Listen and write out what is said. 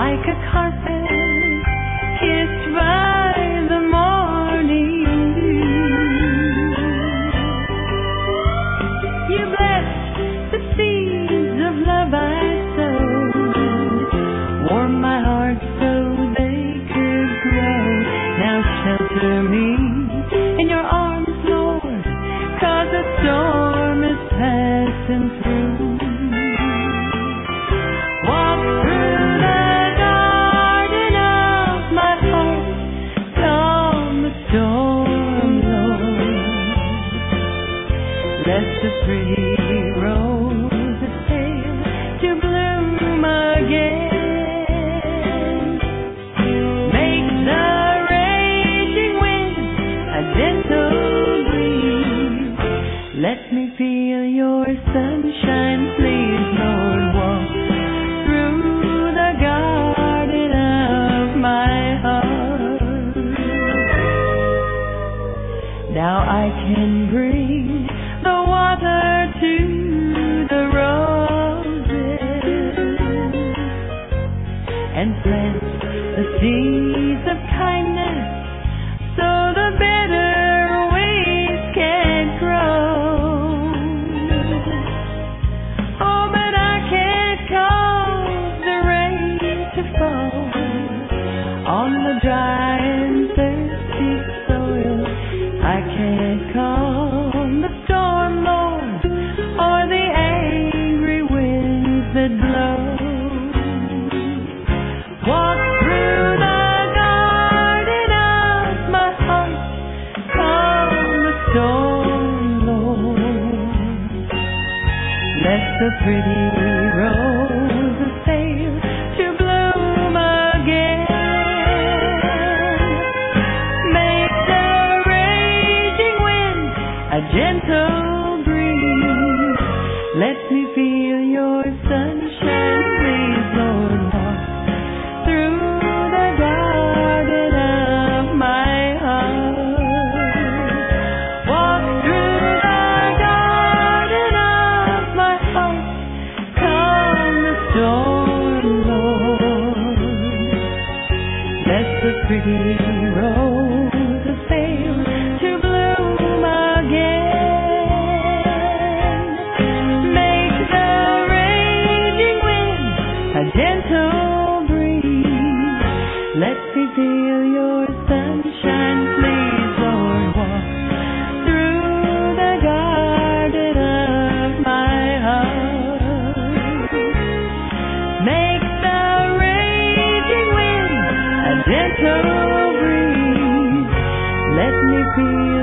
like a carpet kissed by the morning dew. You blessed the seeds of love I sowed, warm my heart so they could grow. Now shelter me in your arms, Lord, 'cause a storm is passing through. Walk through the garden of my heart, calm the storm, Lord. Let the pretty roses fail to bloom again. Make the raging wind a gentle breeze. Let me feel your sunshine, please, Lord. Walk through the garden of my heart. Now I can bring the water to the roses and plant the seeds of kindness so the bitter weeds can grow. Oh, but I can't cause the rain to fall on the dry and thirsty soil. I can't calm the storm, Lord, or the angry winds that blow. Walk through the garden of my heart, calm the storm, Lord. Let the pretty roses fail to bloom again. Make the raging wind a gentle breeze. Let me feel your sunshine, please, Lord. Walk through the garden of my heart. Walk through the garden of my heart, calm the storm, Lord. Let the pretty roses fail to bloom again. Make the raging wind a gentle breeze. Let me feel your sunshine, please, Lord. Walk through the garden of my heart. Make the raging wind a gentle breeze. Let me feel